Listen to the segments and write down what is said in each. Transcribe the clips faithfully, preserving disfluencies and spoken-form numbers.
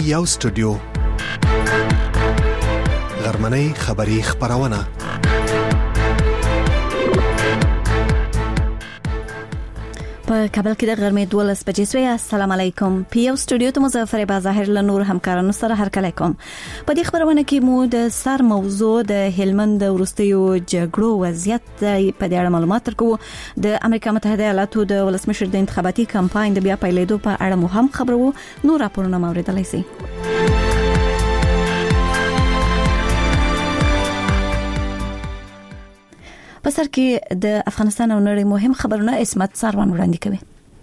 یو سټوډیو غرمنۍ خبری خبرونه په کابل کې د غرمې دولس بجې سوی. السلام علیکم. پی یو سټوډیو ته مظفر بازاهر له نور همکارانو سره هرکلی کوم. په دې خبرونه کې مو د سر موضوع د هلمند د وروستیو جګړو وضعیت په دې اړه معلومات ورکوو. د امریکا متحده ایالاتو د ولسمشر د انتخاباتي کمپاین د بیا پیلېدو په اړه مو هم خبرو. نور راپورونه اوریدلای شئ. په سر کې د افغانستان او نړۍ مهم خبرونه اسمت ساروان وړاندې کوي.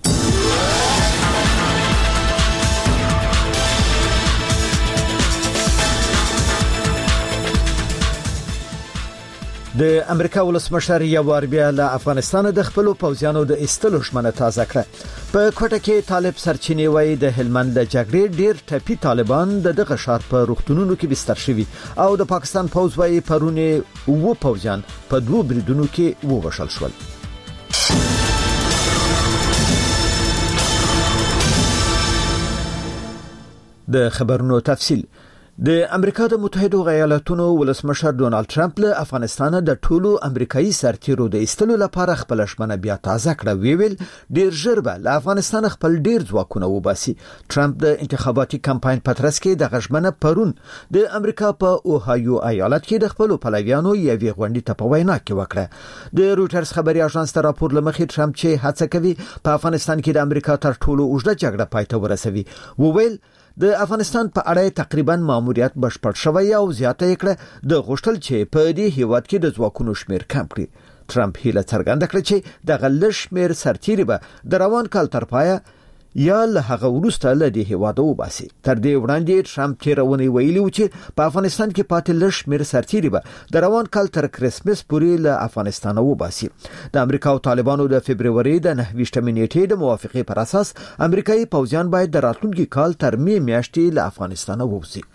د امریکا ولسمشر یو وار بیا له افغانستان د خپل پوځیانو د استلو ژمنه تازه کړه. په کوټه کې طالب سرچینې وایي د هلمند د جګړې ډیر ټپي طالبان د دغه ښار په روغتونونو کې بستر شوي او د پاکستان پوځ وایي پرونه و پوځیان په دوه بریدونو کې ووژل شول. د خبرونو تفصیل. د امریکا د متحده ایالاتونو ولسمشر ډونالد ټرمپ له افغانستان د ټولو امریکایي سرتیرو د ایستلو لپاره خپل ژمنه بیا تازه کړه. ویل ډیر ژر به له افغانستان خپل ډیر ځواکونه وباسي. ټرمپ د انتخاباتي کمپاین په ترڅ کې د غژمنه پرون د امریکا په اوهایو ایالت کې د خپل پلویانو یوې غونډې ته په وینا کې وکړه. د رويټرز خبري اژانس ته راپور لمخې ټرمپ چې هڅه کوي په افغانستان کې د امریکا تر ټولو اوږده جګړه پای ته ورسوي. وویل د افغانستان په اړه تقریبا ماموریت بشپړ شوی او زیاته کړه د غوښتل چې په دې هیواد کې د ځواکونو شمیر کم کړي. ټرمپ هیله څرګنده کړه چې د غلش شمیر سرتیري به د روان کال تر پایه یا له هغه وروسته له دې هیواد وباسي. تر دې وړاندې ټرمپ تیرونی ویلي و چې په افغانستان کې پاتې لږ شمیر سرتیري به د روان کال تر کرسمس پورې له افغانستان وباسي. د امریکا او طالبانو د فبرवरी د نهه ویشتمې نیټې د موافقې پر اساس امریکایي پوځیان باید د راتلونکي کال تر می میاشتې له افغانستان ووځي.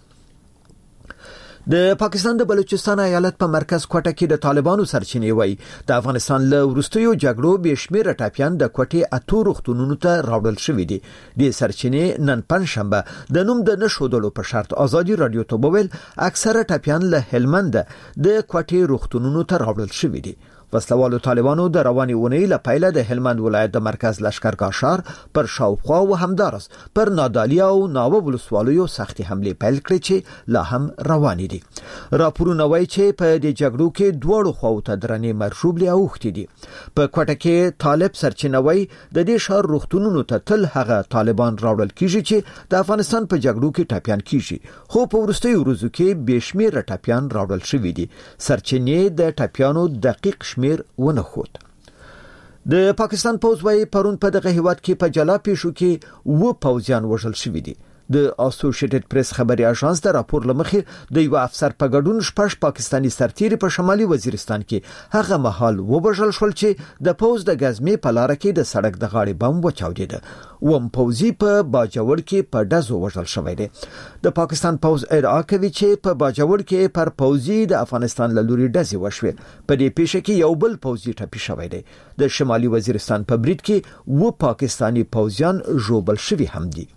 د پاکستان د بلوچستان ایالت په مرکز کوټه کې د طالبانو سرچینې وایي د افغانستان له وروستیو جګړو به شمیر ټاپیان د کوټې اتو روغتونونو ته راوړل شوې دي. د سرچینې نن پنځشنبه د نوم د نشودلو په شرط ازادي رادیو ته وویل اکثره ټاپیان له هلمند د کوټې روغتونونو ته راوړل شوې دي. وسلوالو طالبانو د رواني اونۍ له پیله د هلمند ولایت د مرکز لشکرګاه ښار پر شاوخوا او همدارس پر نادالیا او ناوه ولسوالیو سختي حمله پیل کړې چې لا هم روانې دي. راپورونه وایي چې په دې جګړو کې دوړو خواو ته درنې مرشوبلي اوختې دي. په کوټه کې طالب سرچینوي د دې ښار روغتونونو ته تل هغه طالبان راوړل کیږي چې د افغانستان په جګړو کې ټاپیان کیږي، خو په وروستیو ورځو کې بشمیر ټاپیان راوړل شوي دي. سرچینې د ټاپیانو دقیق شمیر ونه خود. د پاکستان پوځ وايي پرون په دغه هیواد کې په جلا پیښو کې و پوځیان وژل شوي دي. د اسوسییټډ پریس خبري اژانس د راپور لمخې د یو افسر په ګډون شپږ پاکستانی سرتیري په شمالي وزیرستان کې هغه مهال وبژل شول چې د پوځ د غزمې په لار کې د سړک د غاړې بم وچاودېده. وم پوځي په باجوړ کې په ډزو وژل شوی دی. د پاکستان پوځ ادعا کوي چې په باجوړ کې پر پوځي د افغانستان له لوري ډزې وشوې. په دې پیښه کې یو بل پوځي ټپي شوی دی. د شمالي وزیرستان په برید کې و پاکستانی پوځیان ژوبل شوي هم دي.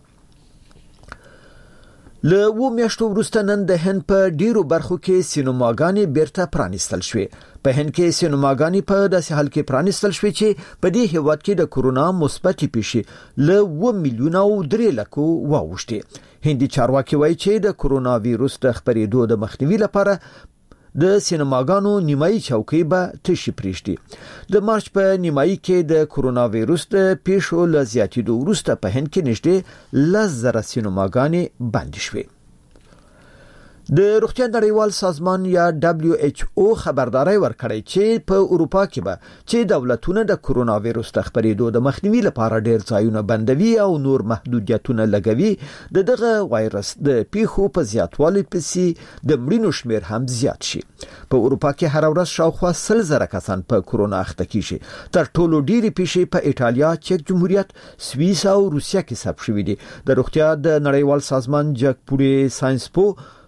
له و میاشتو وروسته نن د هند په ډیرو برخو کې سینماګانې بیرته پرانیستل شوې. په هند کې سینماګانې په داسې حال کې پرانیستل شوې چې په دې هیواد کې د کورونا مثبت پیښې له و میلیونه او درې لکو واوښتې. هندي چارواکي وایي چې د کورونا وایرس د خپرېدو د مخنیوي لپاره د سینماګانو نیمایي چوکۍ به تشي پریږدي. د مارچ په نیمایي کې د کورونا وایرس د پیښو له زیاتېدو وروسته په هند کې نږدې لس زره سینماګانې بندې شوې. د روغتیا نړیوال سازمان یا دبليو ایچ او خبرداري ورکړی چې په اروپا کې به چې دولتونه د کورونا وایرس د خپرېدو د مخنیوي لپاره ډېر ځایونه بندوي او نور محدودیتونه لګوي، د دغه وایرس د پیښو په زیاتوالي پسې د مړینو شمیر هم زیات شي. په اروپا کې هر ورځ شاوخوا سل زره کسان په کورونا اخته کیږي. تر ټولو ډېری پیښې په ایټالیا، چک جمهوریت، سویس او روسیا کې ثبت شوې دي. د روغتیا د نړیوال سازمان جګپوړي ساينس پو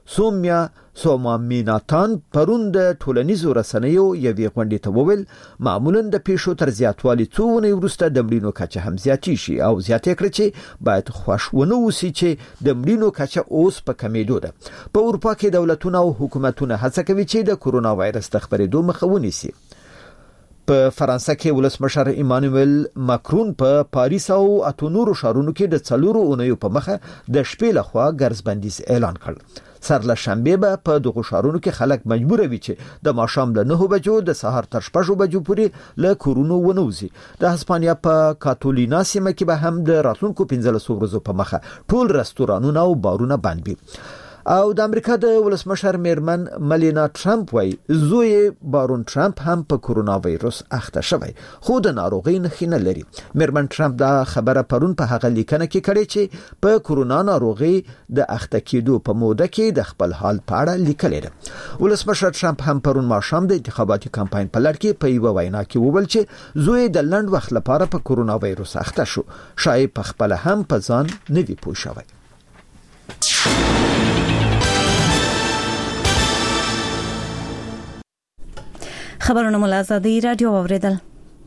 سومیا سومامیناتان پرون د ټولنیزو رسنیو یوې غونډې ته وویل معمولا د پیښو تر زیاتوالي څو ونې وروسته د مړینو کچه هم زیاتې شي او زیاتې کړي چې باید خوښونه وسی چې د مړینو کچه اوس په کمیدو ده. په اروپا کې دولتونه او حکومتونه هڅه کوي چې د کورونا وایرس د خپرېدو مخه ونیسي. په فرانسه کې ولسمشر ایمانوئل ماکرون په پاریس او اتو نورو ښارونو کې د څلورو اونیو په مخه د شپې لخوا ګرځبندیز اعلان کړ. سرله شنبه به په دغه ښارونو کې خلک مجبور وي چې د ماښام له نه بجو د سهار تر شپږ بجو پورې له کورونو ونوځي. د هسپانیا په کاتولینا سیمه کې به هم د راتلونکو پنځلس ورځو په مخه ټول رستورانونه او بارونه بند وي. او د امریکا د ولسمشر میرمن ملینا ټرمپ وای زوی بارون ټرمپ هم په کورونا وایرس اخته شوی خو د ناروغۍ نښې نه لري. میرمن ټرمپ دا خبره پرون په هغه لیکنه کې کړې چې په کورونا ناروغۍ د اخته کېدو په موده کې د خپل حال په اړه لیکلې ده. ولسمشر ټرمپ هم پرون ماښام د انتخاباتي کمپاین په لړ کې په یوه وینا کې وویل چې زوی د لنډ وخت لپاره په کورونا وایرس اخته شو. شاید په خپل هم په ځان نه وي پوه شوی. خبرونه مو له آزادۍ رادیو اوریدل.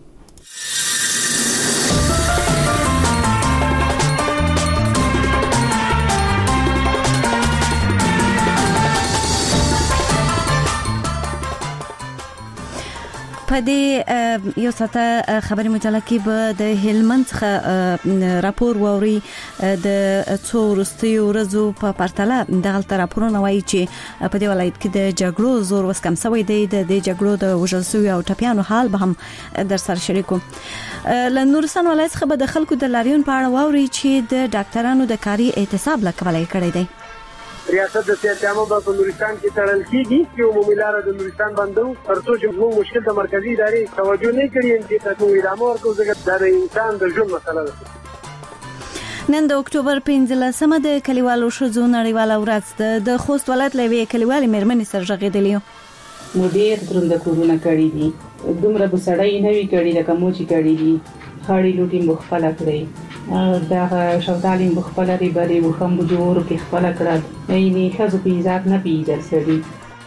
په دې یو ساته خبري مجله کې به د هلمند څخه راپور ووري د څو وروستیو ورځو په پرتله دغه راپورونه وایي چې په دې ولایت کې د جګړو زور وس کم شوی دی. د دې جګړو د وژل شویو او ټپیانو حال به هم در سره شریکو. له نورستان ولایت څخه به د خلکو د لاریون په اړه ووري چې د ډاکټرانو د کاري اعتصاب لکولای کړی دی. ریاست د سیاسيامو په نورستان کې تړل کیږي چې عمومي لار د نورستان بندو ترڅو چې موږ مشکل د مرکزی ادارې توجه نه کړي چې تاسو ادامه ورکړو ځکه د انسان د ژوند مسله ده. نن د اکتوبر پنځلسمه د کلیوالو شذو نړیواله ورځ ده. د خوست ولایت لوي کلیوالي مېرمنې سره غږېدلی نو ډېر درنده کورونه کړي دي دومره به سړی نه وی کړي لکه مو چې کړي دي خاړي لوټي مخفله کړي دا شوتالین بخپله ری بری وخم بجور کې خپل کړه نه خزو پیزاب نه پیزل سړي.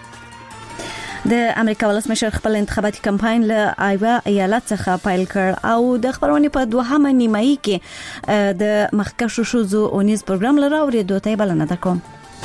د امریکا ولسمشر خپل انتخاباتي کمپاین له ایوا ایالت څخه پیل کړ او د خبرونې په دوهمه نیمایي کې د مخکښو شوزو اونیز پروګرام لره اوریدو ته بلنه ده کوم.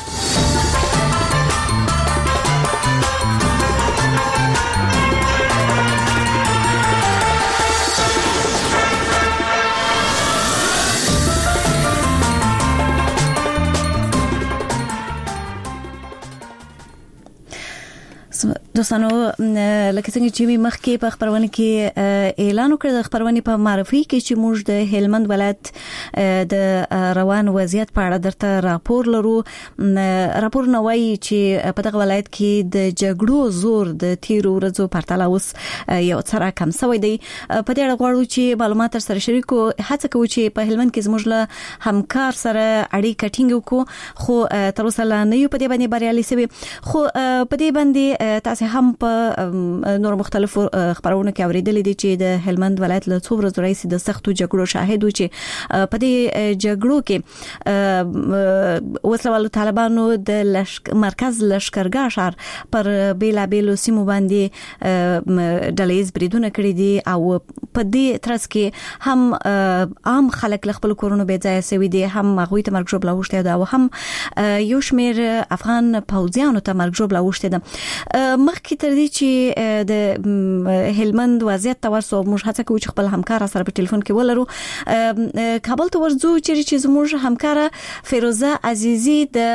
دوستانو لکه څنګه چې مخکې په خبرونه کې اعلان وکړ د خبرونه په معرفي کې چې موږ د هلمند ولایت د روان وضعیت په اړه درته راپور لرو. راپور نو وايي چې په دغه ولایت کې د جګړو زور د تیرو ورځو پرتله اوس یو څرا کم شوی دی. په دې اړه غواړو چې معلومات سره شریکو هڅه کوو چې په هلمند کې زموږ له همکار سره اړیکه ټینګ وکړو خو تر اوسه لا نه یو په دې باندې بریالي شوی. خو په دې باندې تاسو هم په نور مختلفو خبرونو کې اوریدلې دي چې د هلمند ولایت له څو ورځې راځي د سختو جګړو شاهد و چې په دې جګړو کې وسلوالو طالبانو د لشک مرکز لشکرګاه شهر پر بیلا بیلو سیمو باندې ډلېز بریدونه کړی دي او په دې ترڅ کې هم عام خلک له خپل کورونو بې ځای شوي دي هم هغوی ته مرګ ژوبله اوښتې ده او هم یو شمېر افغان پوځیانو ته مرګ ژوبله اوښتې ده. مخکې تر دې چې د هلمند وضعیت ته ورسو موږ هڅه کوو چې خپل همکار سره په ټلیفون کې ولرو. کابل ته ورځو چې زموږ همکار فیروزه عزیزی د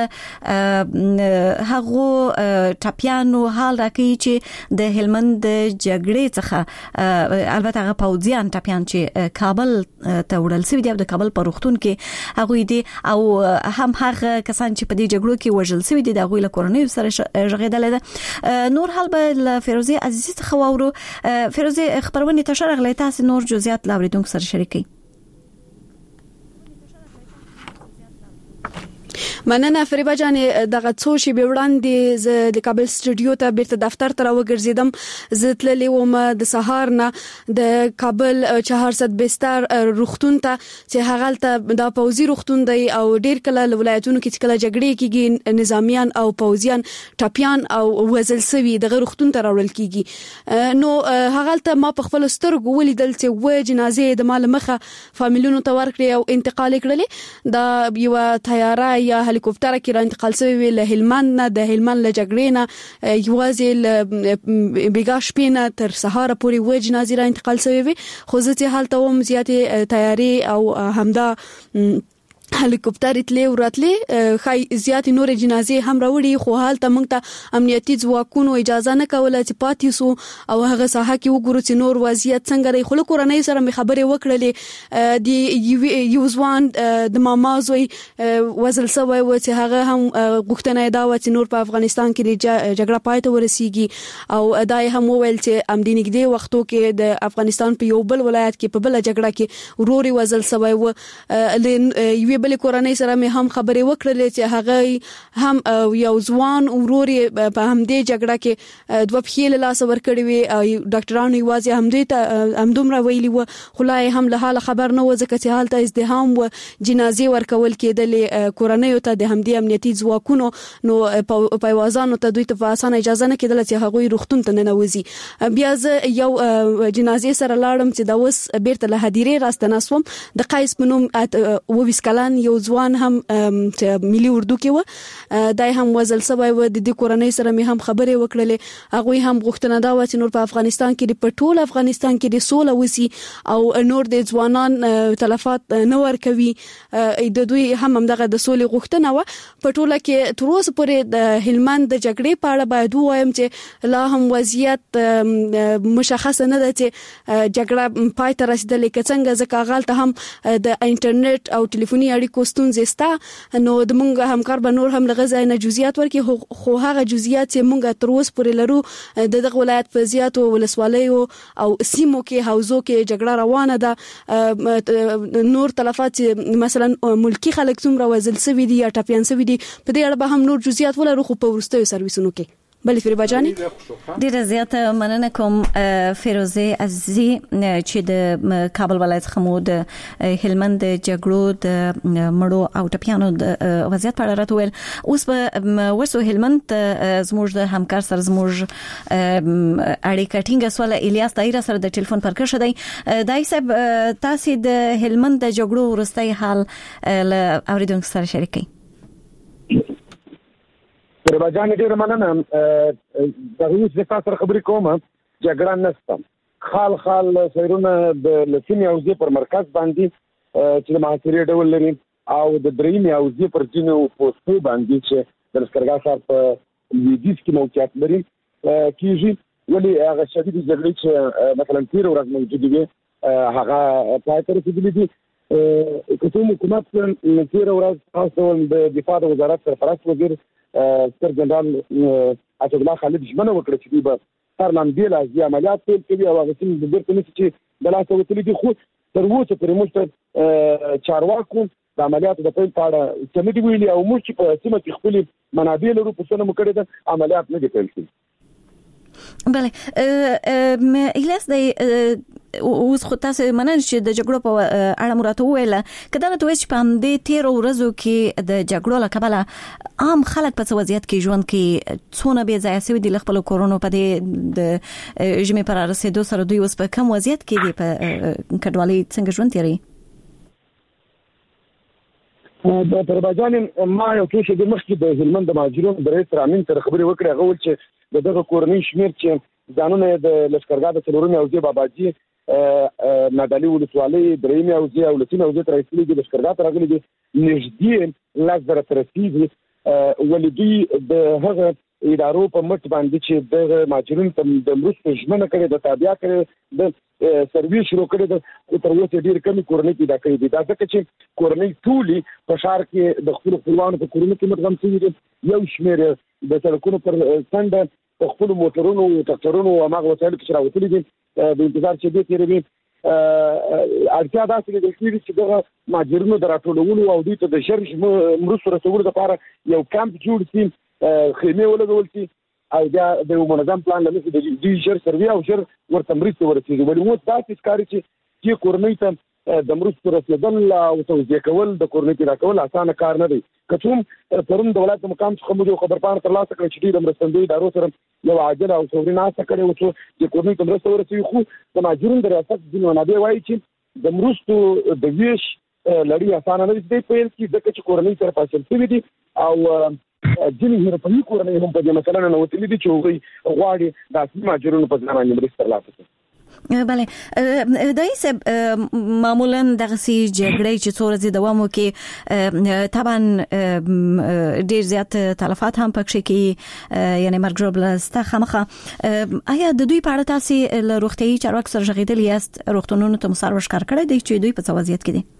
هغو ټاپیانو حال راکړي چې د هلمند د جګړې څخه البته هغه پوځیان ټاپیان چې کابل ته وړل شوي دي او د کابل په روغتون کې هغوی دي او هم هغه کسان چې په دې جګړو کې وژل شوي دي د هغوی له کورنیو سره غږېدلی ده. نور حال به له فیروزه عزیزی څخه واورو. فیروزه خبرونه ته شرغلې تاسو نور جزئیات لا اوریدونکو سره شریکي. مننه فریبا جان دغه څو شی به وړاندې ز د کابل سټوډیو ته بیرته دفتر ته راوګرځیدم زتللې وم د سهار نه د کابل چهار صد بستر روغتون ته چې هغه ته د پوزي روغتون دی او ډیر کله ولایتونو کې کله جګړې کیږي نظامیان او پوزیان ټاپیان او وزل سوي دغه روغتون ته راوړل کیږي نو هغه ته ما په خپل سترګو ولیدل چې و جنازې د مال مخه فامیلونو ته ورکړي او انتقال کړلې دا یو طیاره یا هلیکوپټر کې را انتقال شوی له هلمند نه د هلمند له جګړې نه یوازې ل بیګا شپینه تر سهار پورې و جنازې را انتقال شوی خو ځکه حالت هم زیاتې طیارې او همدا هلیکوپټر اتلې وراتلې خای زیات نور جنازې هم راوړي خو حالت موږ ته امنیتي ځواکونو اجازه نه کوله چې پاتې سو او هغه ساحه کې وګورو چې نور وضعیت څنګه دی خو له کورنۍ سره مې خبرې وکړلې د یو ځوان د ماما زوی وزل سوی و چې هغه هم غوښتنه دا و چې نور په افغانستان کې جګړه پای ته ورسیږي او دای هم وویل چې امدینګ دی وختو کې د افغانستان په یو بل ولایت کې په بل جګړه کې وروري وزل سوی و یو بل کورنۍ سره مې هم خبرې وکړلې چې هغه هم یو ځوان وروري په همدې جګړه کې دوه پښې له لاس ورکړې وي او ډاکټرانو یوازې همدې ته همدومره ویلي و خلای هم له حال خبر نه و ځکه چې حالت ازدحام و جنازې ورکول کېدلې کورنۍ ته د همدې امنیتي ځواکونو نو پیوازانو ته دوی ته په اسانه اجازه نه کېدل چې هغه روغتون ته نه نوځي بیا زه یو جنازې سره لاړم چې دا اوس بیرته له هدیرې راستنه سوم د قیس په نوم وویس کلان یو ځوان هم ملي اردو کې و دای هم وزل سوی و د دې کورنۍ سره مې هم خبرې وکړلې هغه هم غوښتنه دا و چې نور په افغانستان کې د پټول افغانستان کې د سوله وسی او نور د ځوانان تلفات نه ورکوي د دوی هم همدغه د سولې غوښتنه و پټول کې تر اوسه پورې د هلمند د جګړې په اړه باید وایم چې لا هم وضعیت مشخص نه ده چې جګړه پای ته رسیدلې کڅنګه ځکه غلطه هم د انټرنیټ او ټلیفوني اړیکو ستونزې ستا نو د مونږ همکار به نور هم لغزای نه جزئیات ورکي خو هغه جزئیات چې مونږ تر اوسه پورې لرو د دغه ولایت په زیاتو ولسوالیو او سیمو کې حوزو کې جګړه روانه ده نور تلفات مثلا ملکی خلک څومره وزل سوي دي یا ټاپیان سوي دي په دې اړه به هم نور جزئیات ولرو خو په ورستیو سرویسونو کې بلې فریبا جاني ډیره زیاته مننه کوم فیروزه عزیزی چې د کابل ولایت خمو د هلمند جګړو د مړو او ټپیانو د وضعیت په اړه راټول اوس په ورسو هلمند زموږ د همکار سره زموږ اړیکه ټینګه سواله الیاس دایره سره د ټلیفون پر کښه دی دای صاحب تاسو د هلمند د جګړو ورستۍ حال له اوریدونکو سره شریکئ پرباجان ډیر مننه د هیڅ د تاسو خبرې کوم جګړه نشته خال خال سیرونه د لسینی اوزي پر مرکز باندې چې د محاصرې ډول لري او د درېمې اوزي پر جنو پوسټو باندې چې د لسکرګا ښار په لویدیځ کې موقعیت لري کیږي ولی هغه شدید جګړې چې مثلا تیر ورځ موجود وي هغه پای ته رسیدلې دي کوم حکومت تیر ورځ تاسو د دفاع وزارت سرپرست وزیر ستر جنرال اسد الله خالد ژمنه وکړه چې به پارلمان بیل از عملیات پیل کوي او هغه څنګه د بیرته نشي چې د لاسه وتلې دي خو تر اوسه پرې موږ چارواکو د عملیاتو د پیل په اړه څه نه دی ویلي او موږ په سیمه کې خپل منابع لرو په څه نه مو کړی ده عملیات نه دي پیل شوي بله الیاس دی اوس خو تاسو منل چې د جګړو په اړه مراته ویله کله ته چې په همدې تیر ورځو کې د جګړو له کبله عام خلک په وضعیت کې ژوند کې څونه به ځای سوي د خپل کورونو په دې د جمعې پر رسیدو سره دوی اوس په کم وضعیت کې دي په کډوالۍ څنګه ژوند تیري د پرباجان ما یو څه د مخکې د هلمند د مهاجرونو د رئیس رامین تر خبرې وکړه هغه ول چې د دغه کورنۍ شمیر چې ځانونه د لشکرګاه د څلورمې اوزي باباجي نادالي ولسوالۍ درېمې اوزي او لسینې اوزي تر رسیدلي دي لشکرګاه ته راغلي دي نږدې لس زره تر رسیږي ولې دوی د هغه ادارو په مټ باندې چې د مهاجرینو ته د مرستو ژمنه کړې د تابع کړې د سرویس شروع کړې د تر اوسه ډېر کمی کورنۍ پیدا کړې دي دا ځکه چې کورنۍ ټولې په ښار کې د خپلو خپلوانو په کورونو کې مدغم شوي دي یو شمېر د سړکونو پر څنډه په خپلو موټرونو ټکټرونو او هغه وسایلو کې چې راوتلي دي د انتظار شېبې تېروي اړتیا دا چې د کلیدي چې دغه ماجرونو دراټولولو او دوی ته د شرش مرستو رسولو لپاره یو کمپ جوړ شي، خیمه ولګول شي او دا د منظم پلان لمسه د دې شر سروي او شر ورته مرستو ورسېږي. ولې مو تاسو ښکاري چې چې کورنۍ ته د مرستو رسیدل او توزیع کول د کورنۍ پیدا کول اسانه کار نه دی. کچوم پرون دولت مقام څخه موږ خبر پاره ترلاسه کړې چې د مرستندوی ادارو سره یو عاجل او فوري ناسته کړې و چې د کورنۍ ته مرسته ورسوي، خو د ماجرونو د ریاست د منابع وایي چې د مرستو د ویش لړۍ اسانه نه دی په یل کې ځکه چې کورنۍ سره فاصله شوې دي او ځینې هیرپني کورنۍ هم په دې مثلا نه وتلې دي چې هغوی غواړي د اصلي ماجرونو په ځان باندې مرسته ترلاسه کړي. بله دایس معمولا دغه سي جګړې چې څو ورځې دوام وکړي طبعا ډیر زیات تلفات هم پکې کې یعنی مرګ جوړبلسته خامخه آیا د دوی په اړه تاسو له روغتيایي چارواکو سره غږیدل یاست؟ روغتونونو ته مسار وشکار کړی دی چې دوی په څه وضعیت کې دي؟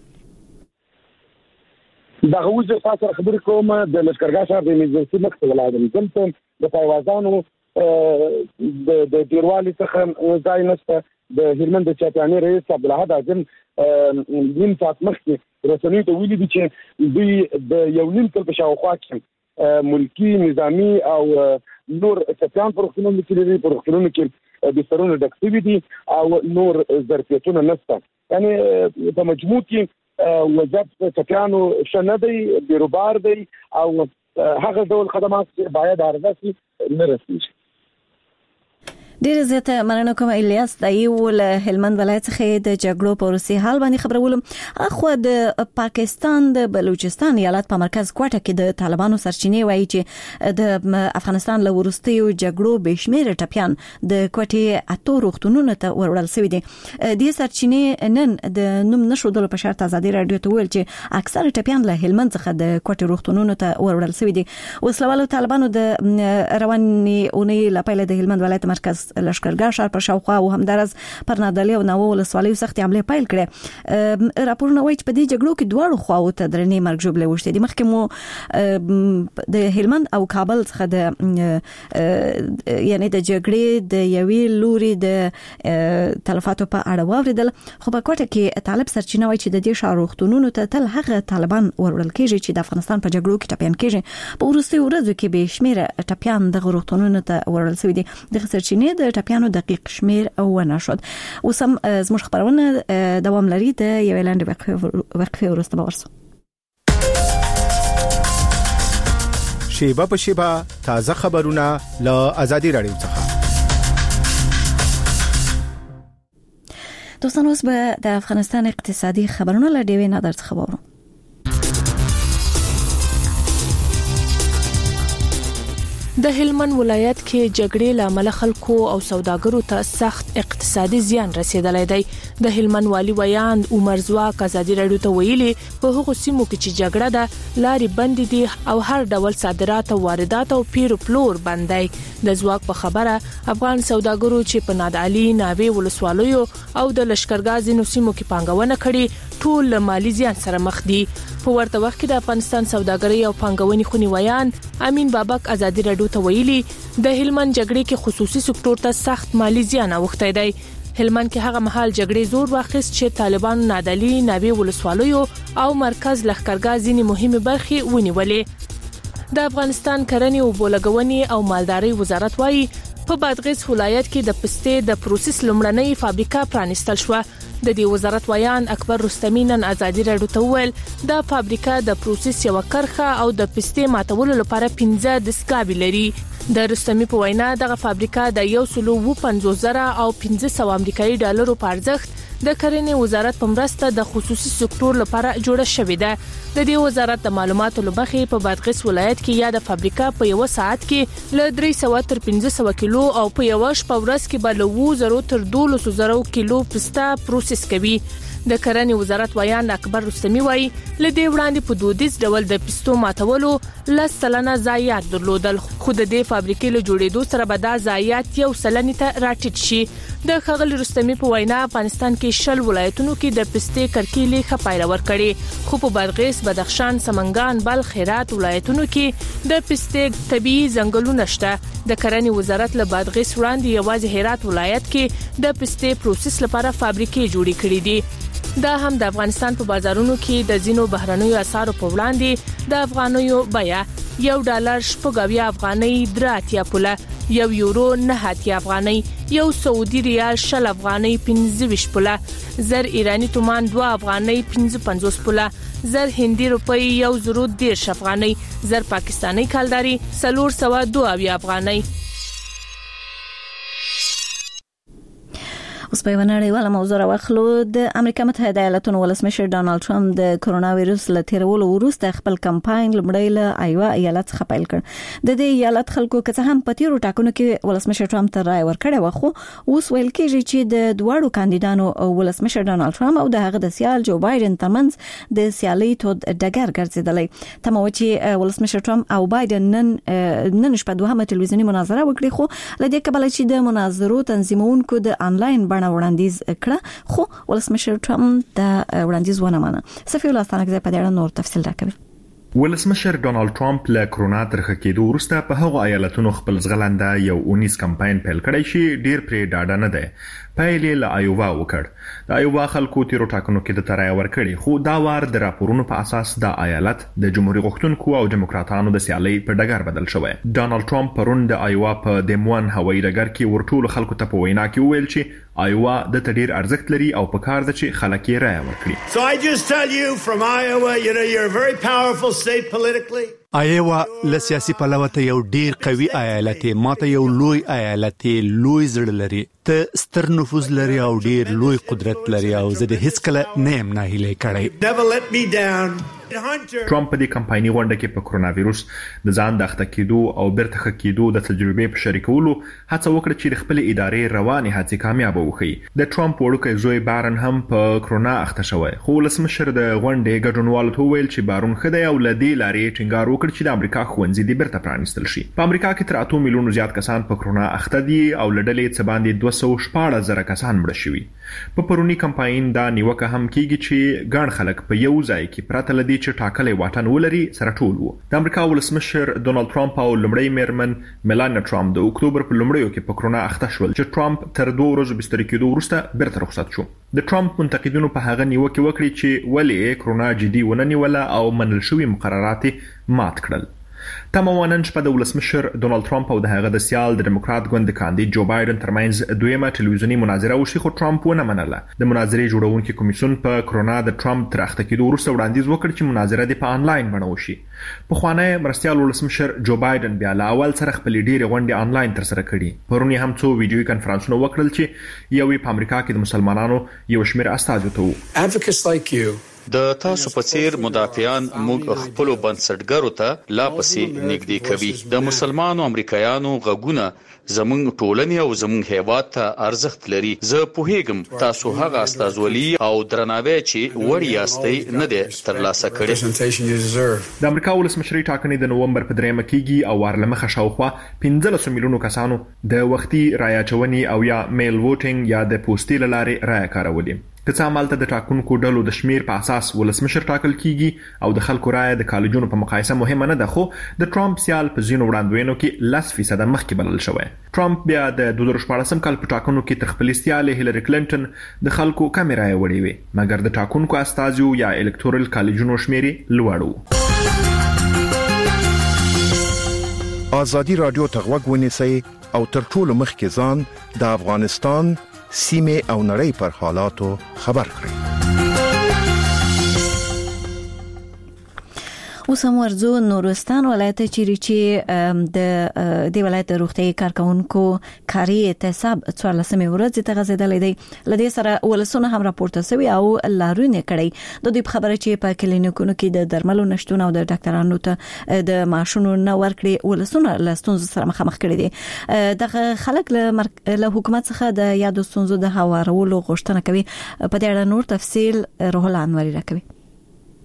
دا غوځه تاسو خبرې کوم د لشکرګاه شهر د ایمرجنسي مخ ولادم دلته د پایوازانو د د ډیروالي څخه ځای نشته. د هلمند د چاپیاني رئیس عبدالحد اعظم نیم ساعت مخکې رسنیو ته ویلي دي چې دوی د یو نیم کال په شاوخوا کې ملکی نظامی او نور چاپیان پر روغتونونو کې لري، پر روغتونونو کې بسترونه ډک شوي دي او نور ظرفیتونه نشته. یعنی په مجموع کې وضعیت چاپیانو ښه نه دی، بیروبار دی او هغه ډول خدمات چې باید عرضه شي نه رسیږي. ډیر زیاته مننه کوم الیاس دای ول هلمند ولایت څخه د جګړو په وروستي حال باندې خبرولم. اخو د پاکستان د بلوچستان ایالت په مرکز کوټه کې د طالبانو سرچینې وایي چې د افغانستان له وروستي جګړو بشمیره ټپیان د کوټې اتو روغتونونو ته ورول شوی دي. د سرچینې نن د نوم نشو د په شرط ازادي رادیو ته ویل چې اکثر ټپیان له هلمند څخه د کوټې روغتونونو ته ورول شوی دي. وسلوالو طالبانو د رواني اونۍ لپاره د هلمند ولایت مرکز لشکرګاه شهر پر شاوخوا او همدارس پر نادلې او نوو ولسوالۍ سخت حمله پیل کړې. راپورونه وایي چې په دې جګړو کې دواړو خواو ته درنې مرګ ژوبلې وشتې دي. مخکې مو د هلمند او کابل څخه د یعنی د جګړې د یوې لوري د تلفاتو په اړه واوریدل، خو په کوټه کې طالب سرچینه وایي چې د دې ښار روغتونونو ته تل هغه طالبان ورول کېږي چې د افغانستان په جګړو کې ټپیان کېږي. په وروستي ورځو کې به شمیره ټپیان د روغتونونو ته ورول شوی دي. د سرچینې د ټپیانو دقیق شمیر او ونه شد. اوس هم زموږ خبرونه دوام لري. د یو لاندې وقفه وروسته به ورسو. شیبه په شیبه تازه خبرونه له آزادي رادیو څخه. دوستان اوس به د افغانستان اقتصادي خبرونه له ډیوې نظر څخه وورو. د هلمند ولایت کې جګړې لامل خلکو او سوداګرو ته سخت اقتصادي زیان رسیدلی دی. د هلمند والی ویاند عمر زواک آزادي رادیو ته ویلي په هغو سیمو کې چې جګړه ده لارې بندې دي او هر ډول صادرات او واردات او پیرو پلور بند دی. د زواک په خبره افغان سوداګرو چې په نادعلي، ناوې ولسوالیو او د لشکرګاه ځینو سیمو کې پانګونه کړې ټول مالی زیان سره مخ دي. په ورته وخت کې د افغانستان سوداګرۍ او پانګونې خونی ویان امین بابک آزادي رادیو ته ویلي د هلمند جګړې کې خصوصي سکتور ته سخت مالی زیان اوښتی دی. هلمند کې هغه مهال جګړې زور واخیست چې طالبانو نادعلي، ناوې ولسوالیو او مرکز لښکرګاه ځینې مهمه برخې ونیولې. د افغانستان کرنې او بولګونې او مالدارۍ وزارت وایي په بادغیس ولایت کې د پستې د پروسس لومړنۍ فابریکه پرانیستل شو. د دې وزارت ویان اکبر رستمی نن آزادي رادیو ته وویل دا فابریکه د پروسس یو کرخه او د پستې ماتولو لپاره پنځه دستګاوې لري. د رستمی په وینا دغه فابریکه د یو سلو و پنځوس زره او پنځه سوه امریکایي ډالرو په ارزښت د کرنې وزارت په مرسته د خصوصي سکتور لپاره جوړه شوې ده. د دې وزارت د معلوماتو لمخې په بادغیس ولایت کې یا د فابریکه په یو ساعت کې له درې سوه تر پنځه سوه کیلو او په یو شپه ورځ کې به له اووه زرو تر دولس زرو کیلو پسته پروسس کوي. د کرنې وزارت ویان اکبر رستمی وایي له دې وړاندې په دودیز ډول د پستو ماتولو لس سلنه ضایعات درلودل، خو د دې فابریکې له جوړېدو سره به دا ضایعات یو سلنې ته راټیټ شي. د خغل رستمی په وینا افغانستان کې شل ولایتونو کې د پستې کرکیلې خپایره ور کړي، خو په بادغیس، بدخشان، سمنګان، بلخ، هرات ولایتونو کې د پستې طبيعي ځنګلونه شته. د کرنې وزارت له بادغیس وړاندې یوازې هرات ولایت کې د پستې پروسس لپاره فابریکې جوړې کړې دي. دا هم د افغانستان په بازارونو کې د زینو بهرنیو اسعارو په وړاندې د افغانیو بیه یو ډالر شپږ افغانۍ دراتیا پوله، یو یورو نه اتیا افغانۍ، یو سعودي ریال شل افغانۍ پنځه ویشت پوله، زر ایرانی تومان دوه افغانۍ پنځه پنځوس پوله، زر هندي روپی یو زرو دیرش افغانۍ، زر پاکستانی کالداري سلور سوا دو اویا افغانۍ. اوس په نړیواله موضوع راوخلو. د امریکا متحده ایالاتونو ولسمشر ډانلډ ټرمپ د کرونا وایرس له تیرولو وروسته خپل کمپاین لمړی له ایوا ایالت څخه پیل کړ. د دې ایالت خلکو که څه هم په تیرو ټاکنو کې ولسمشر ټرمپ ته رائے ورکړی و، خو اوس ویل کېږي چې د دواړو کاندیدانو ولسمشر ډانلډ ټرمپ او د هغه د سیال جو بایدن ترمنځ د سیالۍ تود ډګر ګرځیدلی. تمه و چې ولسمشر ټرمپ او بایدن نن نن شپه دوهمه ټلویزیونی مناظره وکړي، خو لدې کبل چې د مناظرو تنظیمونکو د انلاین وړاندیز کړه، خو ولسمشر ټرمپ د وړاندیز ونه منه. صفي الله ستانګزه په دې اړه نور تفصیل راکوي. ولسمشر ډونالد ټرمپ له کرونا ترخه کېدو وروسته په هغو ایالتونو خپل ځغلنده یو اونیز کمپاین پیل کړی شي ډیر پرې ډاډه نه ده. پیل له ایوا وکړ. د ایوا خلکو تیرو ټاکنو کې د ترای ورکړي، خو دا وار د راپورونو په اساس د ایالت د جمهوریت غوښتونکو او دیموکراتانو د سیالۍ په ډګر بدل شوی. ډونالد ټرمپ پرون د ایوا په دیموان هوایي ډګر کې ورټول خلکو ته په وینا کې ویل چې ایوا د تډیر ارزښت لري او په کار ده چې خلک یې رائے ورکړي. So I just tell you from Iowa, you know, you're a very powerful state politically. ایوا له سیاسي پلوه ته یو ډیر قوي ایالت، ماته یو لوی ایالت، لوی زړه لري، ته ستر نفوذ لري او ډیر لوی قدرت لري او زه د هیڅ کله نه يم ناهیلی کړی. Never let me down. ټرمپ په دې کمپایني غونډه کې په کرونا وایرس د ځان د اخته کېدو او بیرته ښه کېدو د تجربې په شریکولو هڅه وکړه چې د خپل ادارې رواني هڅې کامیاب وکړي. د ټرمپ وړوکی زوی بارن هم په کرونا اخته شوی، خو ولسمشر د غونډې ګډونوالو ته وویل چې بارون ښه دی او له دې لارې ټینګار وکړ چې د امریکا ښوونځي دې بیرته پرانیستل شي. په امریکا کې تر اته میلیونو زیات کسان په کرونا اخته دي او له ډلې څخه باندې دوه سوه شپاړس زره کسان مړه شوي. په پرونی کمپاین دا نیوکه هم کیږي چې ګڼ خلک په یو ځای کې پراته لدی چې ټاکلې واټن ولري سره ټول وو. د امریکا ولسمشر ډونالد ټرمپ او لمړی میرمن میلانیا ټرمپ د اکتوبر په لمړیو کې په کرونا اخته شول چې ټرمپ تر دوه ورځې بستر کېدو وروسته بیرته رخصت شو. د ټرمپ منتقدینو په هغه نیوکه وکړي چې ولې کرونا جدي ونه نیوله او منل شوی مقررات مات کړل. تماماً شپه د ولسمشر ډونالد ټرمپ او د هغه د سیال د دیموکرات ګوند کاندید جو بایدن ترمنځ دویمه ټلویزیونی مناظره وشي، خو ټرمپ ونه منله. د مناظرې جوړونکو کمیسیون په کرونا د ټرمپ تر اخته کېدو وروسته وړاندیز وکړ چې مناظره د په انلاین بڼه وشي. په خوانه مرستيال ولسمشر جو بایدن بیا له اول سره خپل ډیره غونډې انلاین تر سره کړي. پرونی هم څو ویډیوي کانفرنسونه وکړل چې یوې په امریکا کې د مسلمانانو یو شمېر استازو ته وو. Advocates like you د تاسو په څیر مدافعان موږ خپل بنسټګرو ته لا پسې نږدې کوي. د مسلمانانو امریکایانو غږونه زموږ ټولنې او زموږ هیواد ته ارزښت لري. زه پوهیږم تاسو هغه استازولي او درناوی چې وړ یاستئ نه دی ترلاسه کړی. د امریکا ولسمشري ټاکنې د نوومبر په دریمه کېږي او ورلمخه شاوخوا پنځلس میلیونو کسانو د وختي رایه چونې او یا میل ووټینګ یا د پوسټي لارې رایه کارولې. که څه عملته د ټاکنکو ډلو د شمیر په اساس ولسمشر ټاکل کیږي او د خلکو رایه د کالجونو په مقایسه مهمه نه ده، خو د ټرمپ سیال په ځینو وړاندوینو کې لس فیصد مخکې بلل شوی. ټرمپ بیا د دوه زره شپاړسم کال په ټاکنو کې تر خپل سیال هیلری کلینټن د خلکو کم رایه وړي وي، مګر د ټاکنکو استازو یا الکتورل کالجونو شمیر لوړ وو. ازادي رادیو ته غوږ ونیسئ او تر ټولو مخکې ځان د افغانستان سیمه او نړۍ پر حالاتو خبر کړئ. اوس هم ورځو نورستان ولایت چیرې چې د دې ولایت روغتي کارکونکو کاري اعتصاب څوارلسمه ورځ ته غځېدلې دی. لدې سره ولسونه هم راپورته شوی او لارونه کړي. د دې خبره چې په کلینیکونو کې د درملو نشټون او د ډاکټرانو ته د معاشونو نه ورکړي ولسونه لاستونز سره مخامخ کړي دي. دغه خلک له حکومت څخه د یادو ستونزو د هوارولو غوښتنه کوي. په دې اړه نور تفصیل روح الله انوري راکوي.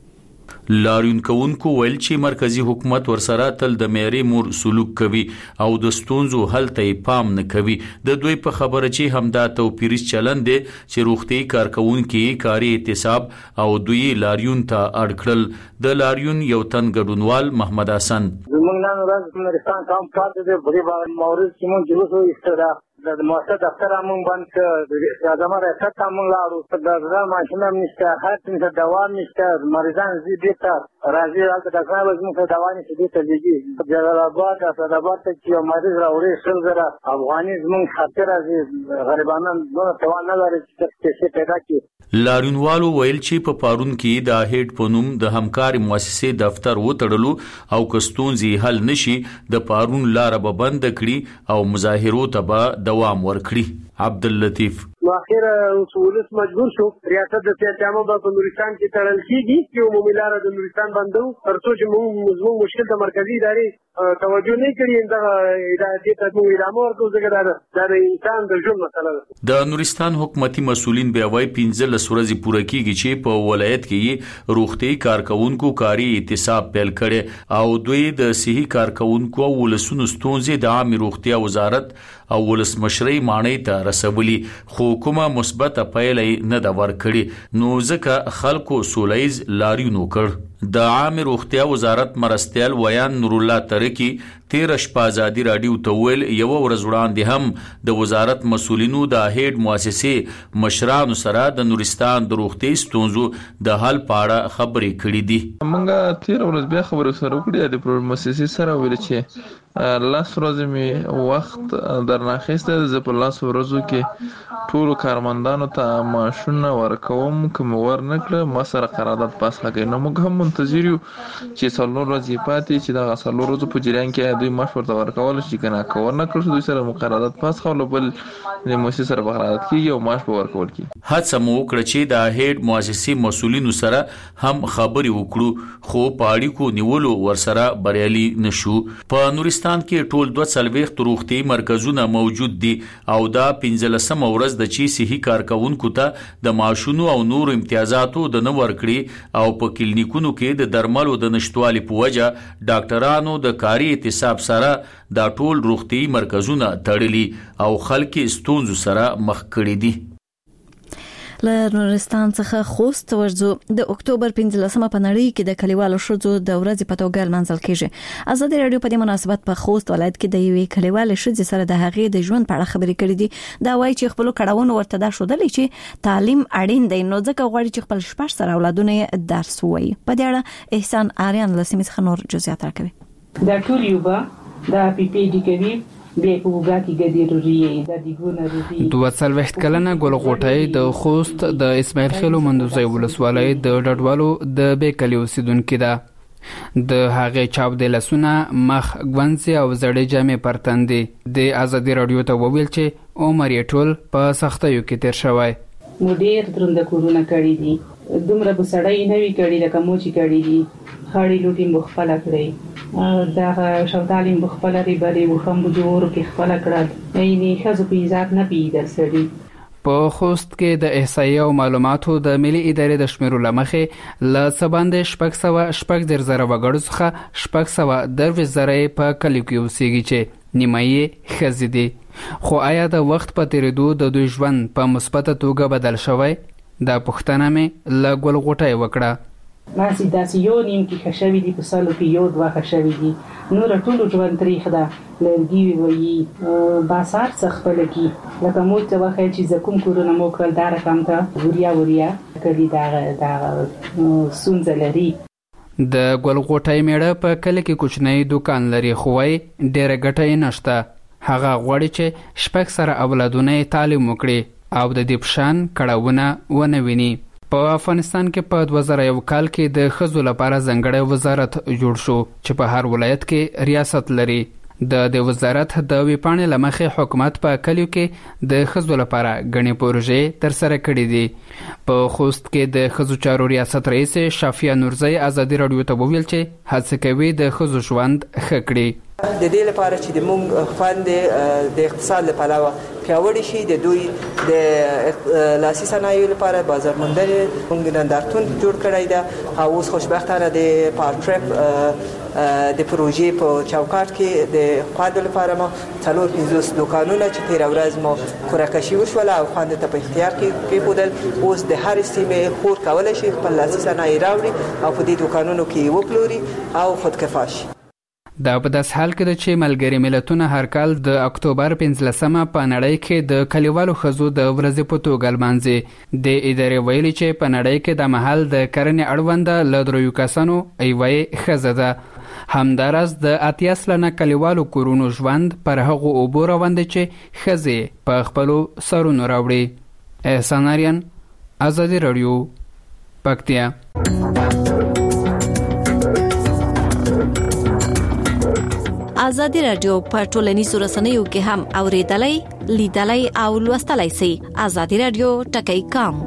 لاریون کوونکو ویل چې مرکزی حکومت ورسره تل د معیاري مور سلوک کوي او د ستونزو حل ته پام نه کوي. د دوی په خبره چې همدا توپیریز چلند دی چې روغتي کارکونکو کاري احتساب او دوی لاریون ته اړ کړل. د لاریون یو تن ګډونوال محمد حسن زمونږ نن ورځ نورستان کام پاتې دی بری باندې مورز چې مونږ جلوس وایستل د مؤسسه دفتر مونږ باندې د اعظم ریاست مونږ لاړو د زړه ماشین هم نشته هر څه دوام نشته مریضان زی بیت راځي هلته ډاکټر به زموږ دوا نشي دې ته لګي جلال آباد اسداباد ته چې یو مریض راوړي شل زره افغاني زموږ خاطر راځي غریبانان دونه توان نه لري چې پیسې پیدا کړي. لاریونوالو ویل چې په پارون کې د هډ په نوم د همکاري مؤسسې دفتر وتړلو او کستونزي حل نشي د پارون لار به بند کړي او مظاهرو ته به دوام ورکړي. عبداللطیف واخر ولس مجبور شو ریاست د سیاسيامو په نورستان کې تړل کیږي چې عمومي لار د نورستان بندو ترڅو چې موږ موږ مشکل د مرکزی ادارې توجه نه کړي دا ادارې ته موږ ادامه ورکوو ځکه دا د انسان د ژوند مسله ده. د نورستان حکومتي مسولین بیا وايي پنځه لس ورځې پوره کیږي چې په ولایت کې روغتي کارکونکو کاري احتساب پیل کړي او دوی د صحي کارکونکو ولسونو ستونزې د عامه روغتیا وزارت او ولسمشرۍ مانۍ ته رسولي خو کومه مثبت پایلې نه دا ورکړي نو ځکه خلکو سولایز لاریون وکړ. د عامه روغتیا وزارت مرستیال ویان نور الله ترکی تیر شپه ازادي رادیو ته ویل یو ورځ وړاندې هم د وزارت مسولینو د هډ مؤسسې مشرانو سره د نورستان د روغتي ستونزو د حل پاړه خبرې کړې دي. موږ تیر ورځ بیا خبرې سره وکړې د مؤسسې سره ویل چې لاس ورځې می وخت درناخسته ز په لاس ورځو کې ټول کارمندانو ته معاشونه ورکوم کوم ور نکړه ما سره قرارداد پاس کړي. نو موږ هم منتظر یو چې څلور ورځې پاتې چې دا څلور ورځې په جریان کې دوی معاش ورته ورکول شي کنه کور نه کړو دوی سره مقررات پاس خو بل د مؤسسې سره قرارداد کیږي او معاش به ورکول کی. هڅه مو وکړه چې د هډ مؤسسې مسولینو سره هم خبري وکړو خو پاړی کو نیولو ورسره بریالي نشو. په نورستان کې ټول دوه څلويخت روغتي مرکزونه موجود دي او دا پنځلسم ورځ د چی صحي کارکونکو ته د معاشونو او نور امتیازاتو د نور کړی او په کلینیکونو کې د درملو د نشټوالي په وجه ډاکټرانو د کاري احتساب سره دا ټول روغتي مرکزونه تړلي او خلک ستونزو سره مخ کړي دي. له نورستان څخه خوست ورځو د اکتوبر پنځلسمه په نړۍ کې د کلیوالو ښځو د ورځې په توګه لمانځل کیږي. ازادي رادیو په دې مناسبت په خوست ولایت کې د یوې کلیوالې ښځې سره د هغې د ژوند په اړه خبرې کړې دي. دا وایي چې خپل کړهونه ورته دا شودلې چې تعلیم اړین دی نو ځکه غواړي چې خپل شپږ سره اولادونه درس ووایي. په دې اړه احسان آریان له سیمې څخه نور جزئیات راکوي. دا ټول یو به دا پی پی ډی کوي بیا په وګاتی ګډي روزي د دیګونه روزي دوه څلويخت کلنه ګل غوټۍ د خوست د اسماعیل خیلو مندوزي ولسوالۍ د ډډوالو د بیکلی اوسیدونکو ده. د هغې چاپ د لسونه مخ غونځي او زړې جامې پرتندي. د ازادي رادیو ته وویل چې عمر یې ټول په سختیو کې تیر شوی. مدیر درنده کورونه کړی دي دومره بسړی نه وی کړی لکه موچی کړی دي خاړي لوټي مخفله کړی دا شوتالي مخفله ری بری وخم بجور کې خپل کړل یعنی خزو په عزت نه پیدل سړي. په خوست کې د احصایې او معلوماتو د ملي ادارې د شمیرو لمخې ل سباند شپږ سوه شپږ زر زره وګړو څخه شپږ سوه درویشت زره په کلیو کې اوسېږي چې نیمایي ښځې دي. خو آیا د وخت په تیریدو د دوی ژوند په مثبته توګه بدل شوی؟ دا پوښتنه مې له ګل غوټۍ وکړه. ماسي داسې یو نیم کې خښوي دي په سالو کې یو دوه خښوي دي نور ټول ژوند تاریخ ده لرګي وي بازار څخه خپل کی لکه مو ته واخی چې زکوم کورونه مو کړل دا رقم ته وریا وریا کړي دا دا سونځ لري. د ګل غوټۍ میړه په کله کې کوچنی دکان لري خو وای ډېر ګټه نشته. هغه غواړي چې شپږ سره اولادونه تعلیم وکړي او د دې پشان کړهونه ونه ویني. په افغانستان کې په دوه زره یو کال کې د ښځو لپاره ځانګړی وزارت جوړ شو چې په هر ولایت کې ریاست لري. د د وزارت د ویپاڼې لمخې حکومت په کلیو کې د ښځو لپاره غني پروژې تر سره کړې دي. په خوست کې د ښځو چارو ریاست رئیس شافیه نورزی ازادي رادیو ته وویل چې هڅه کوي د ښځو ژوند ښه کړي. د دې لپاره چې د موږ فند د اقتصاد لپاره پیاوړي شي، د دوی د لاسي صنایعو لپاره بازار موندنې موږ نندارتون جوړ کړی دی او اوس خوشبختانه د پارټریپ د پروژې په چوکاټ کې د خوند لپاره ما څلور پنځوس دکانونه چې تیر ورځ مو کورکشي وشول او خوند ته په اختیار کې کېښودل، اوس د هر سیمې خور کولای شي خپل لاسي صنایع راوړي او په دې دکانونو کې وپلوري او خودکفا شي. دا په داس حال کې د چې ملګری ملتونه هر کال د اکتوبر پنځلسمه په نړۍ کې د کلیوالو ښځو د ورځې په توګه لمانځي. د ادارې ویلي چې په نړۍ کې د مهال د کرنې اړونده له دریو کسانو یوه یې ښځه ده. همداراز د اتیا سلنه کلیوالو کورونو ژوند پر هغو اوبو روان دی چې ښځې په خپلو سرونو راوړي. احسان آریان، ازادي راډیو، پکتیا. ازادي راډیو په ټولنیزو رسنیو کې هم اوریدلای، لیدلای او لوستلای شئ. ازادي راډیو ټکی کام